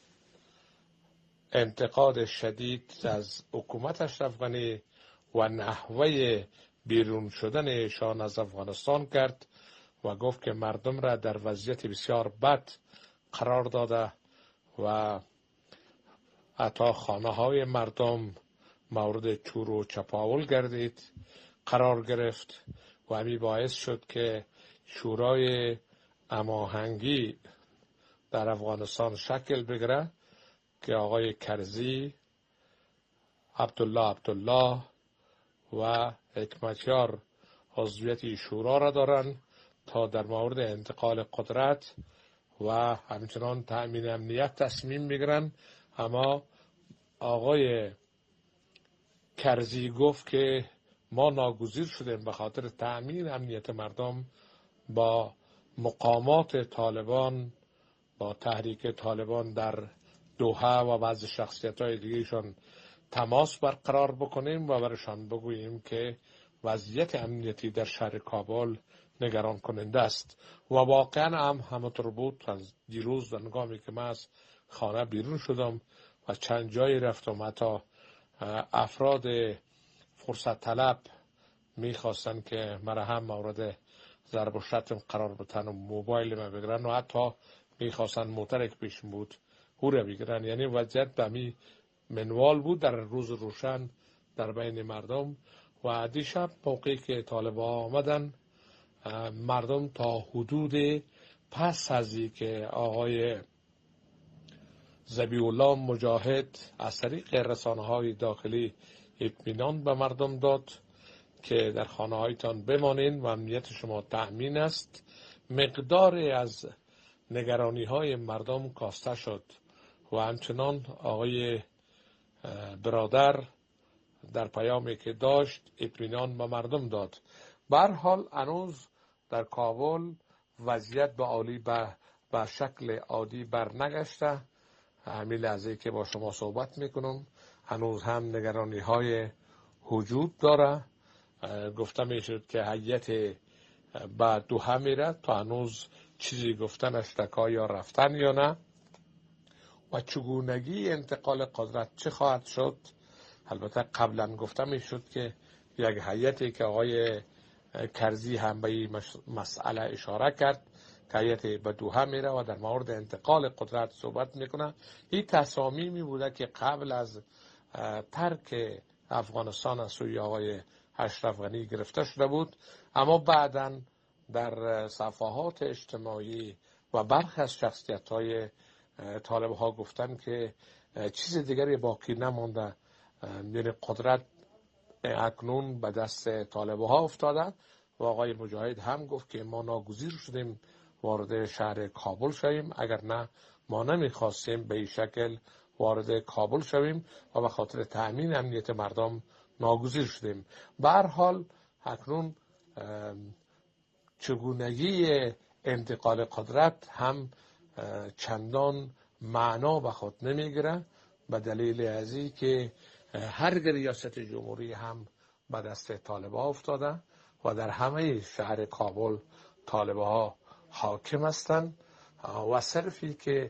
انتقاد شدید از حکومت اشرف غنی و نحوه بیرون شدن ایشان از افغانستان کرد و گفت که مردم را در وضعیت بسیار بد قرار داده و حتی خانه های مردم مورد چور و چپاول گردید قرار گرفت و همین باعث شد که شورای هماهنگی در افغانستان شکل بگیره که آقای کرزی، عبدالله عبدالله و حکمتیار عضویت شورا را دارن تا در مورد انتقال قدرت و همچنان تأمین امنیت تصمیم بگیرن. اما آقای کرزی گفت که ما ناگزیر شدیم به خاطر تأمین امنیت مردم با مقامات طالبان، با تحریک طالبان در دوحه و بعض شخصیت‌های دیگه‌شان تماس برقرار بکنیم و برشان بگوییم که وضعیت امنیتی در شهر کابل نگران کننده است. و واقعا هم همونطور بود. از دیروز هنگامی که من از خانه بیرون شدم و چند جایی رفتم، حتی افراد فرصت طلب میخواستن که مرا هم مورد ضرب و شتم قرار بتن و موبایل ما بگیرن و حتی میخواستن موتر که پیش بود او را بگیرن. یعنی وضعیت به می منوال بود در روز روشن در بین مردم. و دیشب موقعی که طالبان آمدن مردم تا حدود پس از که آقای ذبیح الله مجاهد از طریق رسانه‌های داخلی اطمینان به مردم داد که در خانه‌هایتان بمانید و امنیت شما تأمین است، مقداری از نگرانی‌های مردم کاسته شد و همچنان آقای برادر در پیامی که داشت اطمینان به مردم داد. به هر حال هنوز در کابل وضعیت به عالی به به شکل عادی برنگشته. همین لحظه که با شما صحبت میکنم هنوز هم نگرانی های وجود داره. گفته میشد که هیئت به دوحه میره، تا هنوز چیزی گفتنش تکا یا رفتن یا نه و چگونگی انتقال قدرت چه خواهد شد. البته قبلا گفته میشد که یک هیئتی که آقای کرزی هم به این مسئله اشاره کرد که هیئت به دوحه میره و در مورد انتقال قدرت صحبت میکنه. این تصامیمی بوده که قبل از ترک افغانستان از سوی آقای اشرف غنی گرفته شده بود، اما بعداً در صفحات اجتماعی و برخی از شخصیت‌های طالب ها گفتن که چیز دیگری باقی نمانده، یعنی قدرت اکنون به دست طالب ها افتاده. و آقای مجاهد هم گفت که ما ناگزیر شدیم وارد شهر کابل شویم، اگر نه ما نمیخواستیم به این شکل وارد کابل شویم و به خاطر تأمین امنیت مردم ناگزیر شدیم. به هر حال اکنون چگونگی انتقال قدرت هم چندان معنا به خود نمیگیره، به دلیل ازی که هر ریاست جمهوری هم به دست طالبان افتاده و در همه شهر کابل طالبان حاکم هستند و صرفی که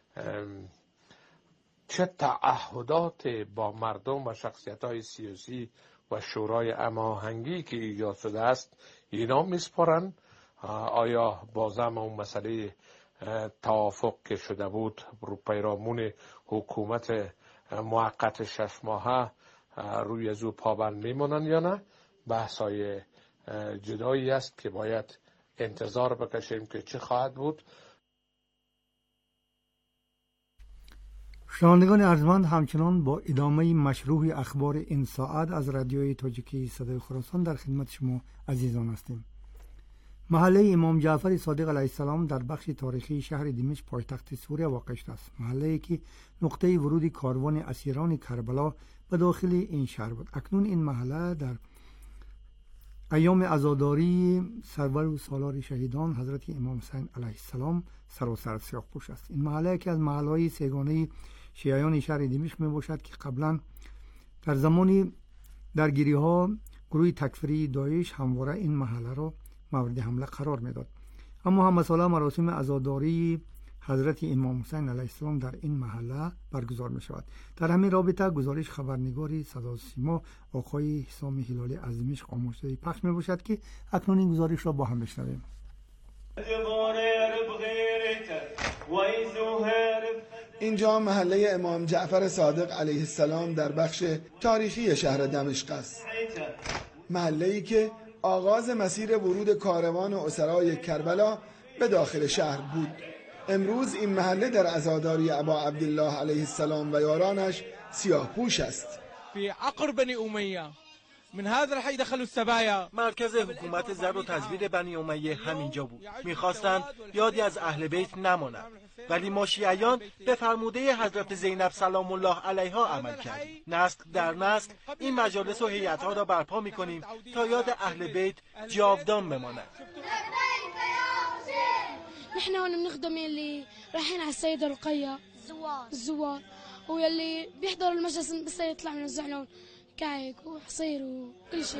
چه تعهدات با مردم و شخصیت‌های سیاسی و شورای هماهنگی که ایجاد شده است اینا میسپارن. آیا بازم اون مسئله توافق که شده بود رو پیرامون حکومت موقت شش ماهه روی از او پابند میمونن یا نه؟ بحثای جدایی است که باید انتظار بکشیم که چه خواهد بود. شنوندگان ارجمند، همچنان با ادامه مشروع اخبار این ساعت از رادیوی تاجیکی صدای خراسان در خدمت شما عزیزان هستیم. محله امام جعفر صادق علیه السلام در بخش تاریخی شهر دمشق پایتخت سوریه واقع شده است. محله‌ای که نقطه ورود کاروان اسیران کربلا به داخل این شهر بود. اکنون این محله در ایام عزاداری سرور و سالار شهیدان حضرت امام حسین علیه السلام سراسر سیاه‌پوش است. این محله که از محله‌های سه‌گانه شیعیان شهر دمشق می باشد که قبلا در زمان درگیری‌ها گروه تکفیری داعش همواره این محله را مورد حمله قرار میداد. اما هم مسئله مراسم عزاداری حضرت امام حسین علیه السلام در این محله برگزار می شود. در همین رابطه گزارش خبرنگاری صدا سیما آقای حسام هلالی از دمشق آموزشی پخش می باشد که اکنون این گزارش را با هم بشنویم. اینجا محله امام جعفر صادق علیه السلام در بخش تاریخی شهر دمشق است. محله‌ای که آغاز مسیر ورود کاروان اسرای کربلا به داخل شهر بود. امروز این محله در عزاداری ابا عبدالله علیه السلام و یارانش سیاه پوش است. فی عقر بنی امیه من هذا الحي دخلوا السبايا. مرکز حکومت زر و تزویر بنی امیه همینجا بود. میخواستند یادی از اهل بیت نماند، ولی ما شیعیان به فرموده حضرت زینب سلام الله علیها عمل کردیم. نسل در نسل این مجالس و هیئت‌ها را برپا می‌کنیم تا یاد اهل بیت جاودان بماند. نحن هون بنخدم اللي رايحين على السيدة رقية الزوار الزوار واللي بيحضروا المجلس بس يطلع من الزعلون كعك وحصير وكل شيء.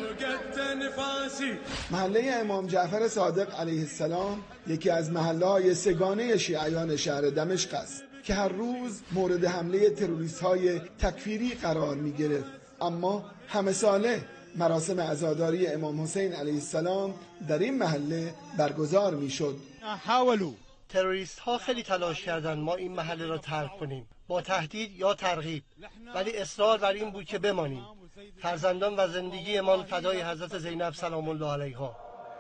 محله امام جعفر صادق علیه السلام یکی از محله‌های سگانه شیعیان شهر دمشق است که هر روز مورد حمله تروریست‌های تکفیری قرار می‌گرفت، اما همه ساله مراسم عزاداری امام حسین علیه السلام در این محله برگزار می شد. تروریست ها خیلی تلاش کردند ما این محله را ترک کنیم با تهدید یا ترغیب، ولی اصرار بر این بود که بمانیم. فرزندان و زندگیمان فدای حضرت زینب سلام الله علیها.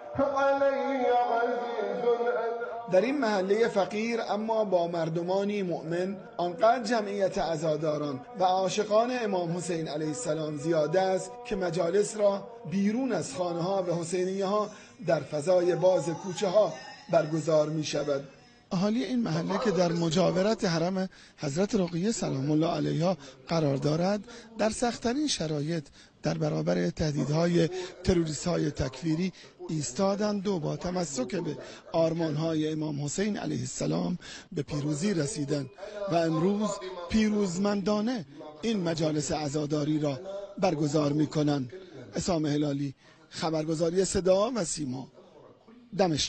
در این محله فقیر اما با مردمانی مؤمن آنقدر جمعیت عزاداران و عاشقان امام حسین علیه السلام زیاده است که مجالس را بیرون از خانه ها و حسینیه ها در فضای باز کوچه ها برگزار می شود. اهالی این محله که در مجاورت حرم حضرت رقیه سلام الله علیها قرار دارد در سخت‌ترین شرایط در برابر تهدیدهای تروریست‌های تکفیری ایستادند و با تمسک به آرمان‌های امام حسین علیه السلام به پیروزی رسیدند و امروز پیروزمندانه این مجالس عزاداری را برگزار می‌کنند. عصام هلالی، خبرگزاری صدا و سیما، دمشق.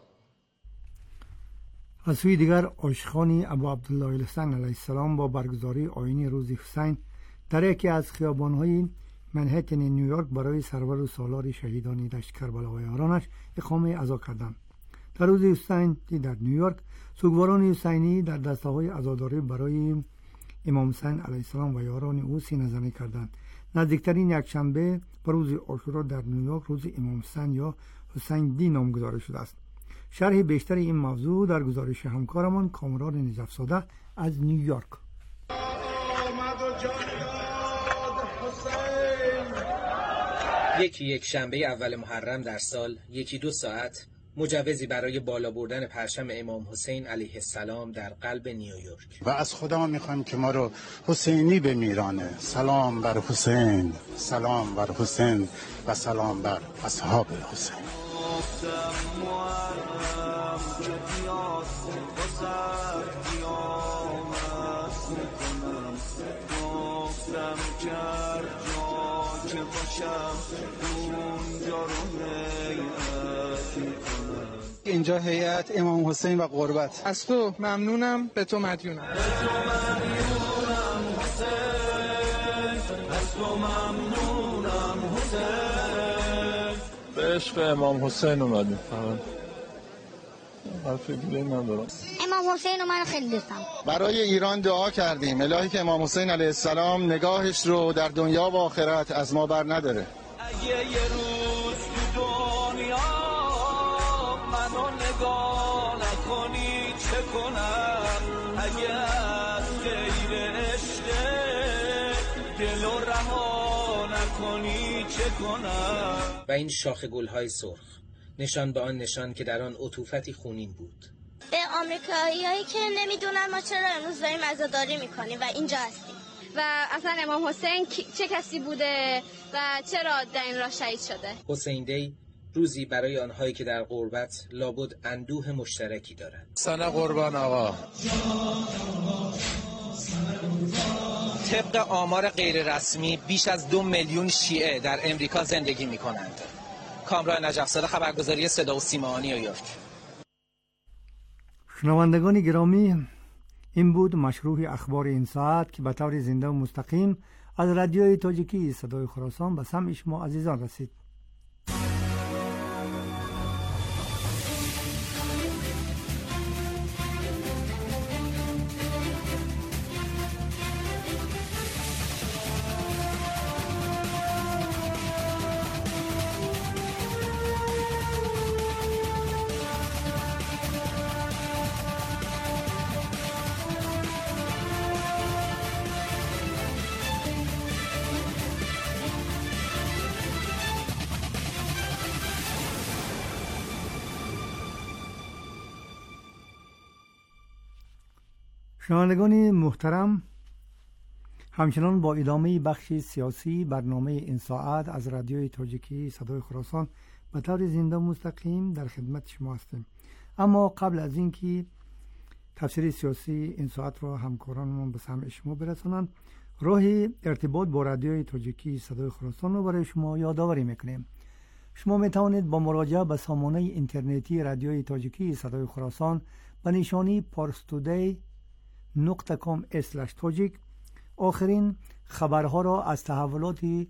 از سوی دیگر عاشقان ابو عبدالله الحسین علیه السلام با برگزاری آیین روز حسین در یکی از خیابان‌های منهتن نیویورک برای سرور و سالار شهیدان دشت کربلا و یارانش اقامه عزا کردند. در روز حسین در نیویورک سوگواران حسینی در دسته‌های عزاداری برای امام حسین علیه السلام و یاران او سینه زنی کردند. نزدیکترین یکشنبه به روز عاشورا در نیویورک روز امام حسین یا حسین دی نامگذاری شده است. شرح بیشتر این موضوع در گزارش همکارمان کامران نجف‌زاده از نیویورک. یکی یک شنبه اول محرم در سال، یکی دو ساعت مجوزی برای بالا بردن پرچم امام حسین علیه السلام در قلب نیویورک. و از خدا میخوایم که ما رو حسینی بمیرانه. سلام بر حسین، سلام بر حسین و سلام بر اصحاب حسین. اینجا هیئت امام حسین و قربت. از تو ممنونم، به تو مدیونم. به عشق امام حسین اومدیم. حرفی دیگه ندارم. امام حسین رو من خیلی دوستم. برای ایران دعا کردیم الهی که امام حسین علیه السلام نگاهش رو در دنیا و آخرت از ما بر نداره. اگه یه روز تو دنیا منو نگاه نکنی چه کنم؟ اگه از غیر عشق دل و رها نکنی چه کنم؟ و این شاخ گل‌های سرخ نشان به آن نشان که در آن عطوفتی خونین بود. به آمریکاییایی که نمیدونن ما چرا امروز داریم عزاداری میکنیم و اینجا هستیم و اصلا امام حسین چه کسی بوده و چرا در این راه شهید شده. حسین دی روزی برای آنهایی که در غربت لابد اندوه مشترکی دارند. سنه قربان آقا. طبق آمار غیر رسمی بیش از دو میلیون شیعه در امریکا زندگی می کنند. کامران نجف‌زاده، خبرگزاری صدا و سیما، نیویورک. شنوندگان گرامی، این بود مشروع اخبار این ساعت که به طور زنده و مستقیم از رادیوی تاجیکی صدای خراسان به سمع شما عزیزان رسید. شنوندگان محترم، همچنان با ادامه بخش سیاسی برنامه این ساعت از رادیوی تاجیکی صدای خراسان به طور زنده مستقیم در خدمت شما هستیم. اما قبل از اینکه تفسیر سیاسی این ساعت را همکارانمون به سمع شما برسانند، راه ارتباط با رادیوی تاجیکی صدای خراسان رو برای شما یادآوری میکنیم. شما می توانید با مراجعه به سامانه اینترنتی رادیوی تاجیکی صدای خراسان به نشانی پارستودی نقطه کام اسلش تاجیک آخرین خبرها را از تحولاتی